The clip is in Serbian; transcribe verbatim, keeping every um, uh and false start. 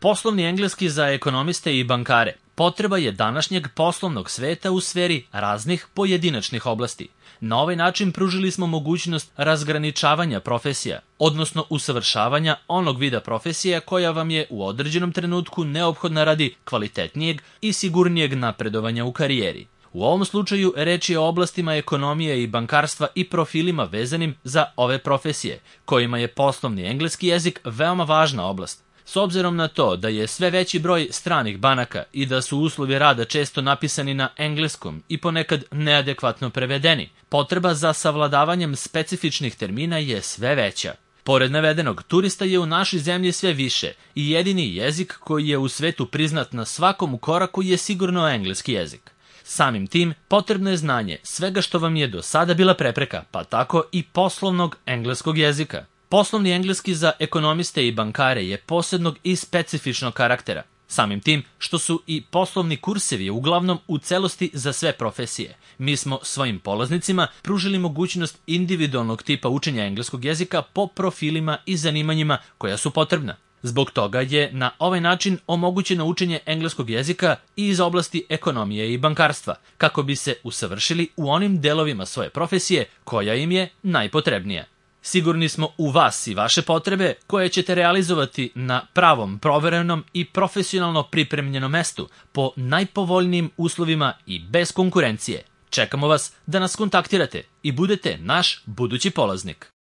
Poslovni engleski za ekonomiste i bankare potreba je današnjeg poslovnog sveta u sferi raznih pojedinačnih oblasti. Na ovaj način pružili smo mogućnost razgraničavanja profesija, odnosno usavršavanja onog vida profesija koja vam je u određenom trenutku neophodna radi kvalitetnijeg i sigurnijeg napredovanja u karijeri. U ovom slučaju reč je o oblastima ekonomije i bankarstva i profilima vezanim za ove profesije, kojima je poslovni engleski jezik veoma važna oblast. S obzirom na to da je sve veći broj stranih banaka i da su uslovi rada često napisani na engleskom i ponekad neadekvatno prevedeni, potreba za savladavanjem specifičnih termina je sve veća. Pored navedenog, turista je u našoj zemlji sve više i jedini jezik koji je u svetu priznat na svakom koraku je sigurno engleski jezik. Samim tim, potrebno je znanje svega što vam je do sada bila prepreka, pa tako i poslovnog engleskog jezika. Poslovni engleski za ekonomiste i bankare je posebnog i specifičnog karaktera, samim tim što su i poslovni kursevi uglavnom u celosti za sve profesije. Mi smo svojim polaznicima pružili mogućnost individualnog tipa učenja engleskog jezika po profilima i zanimanjima koja su potrebna. Zbog toga je na ovaj način omogućeno učenje engleskog jezika i iz oblasti ekonomije i bankarstva, kako bi se usavršili u onim delovima svoje profesije koja im je najpotrebnija. Sigurni smo u vas i vaše potrebe koje ćete realizovati na pravom, proverenom i profesionalno pripremljenom mestu po najpovoljnijim uslovima i bez konkurencije. Čekamo vas da nas kontaktirate i budete naš budući polaznik.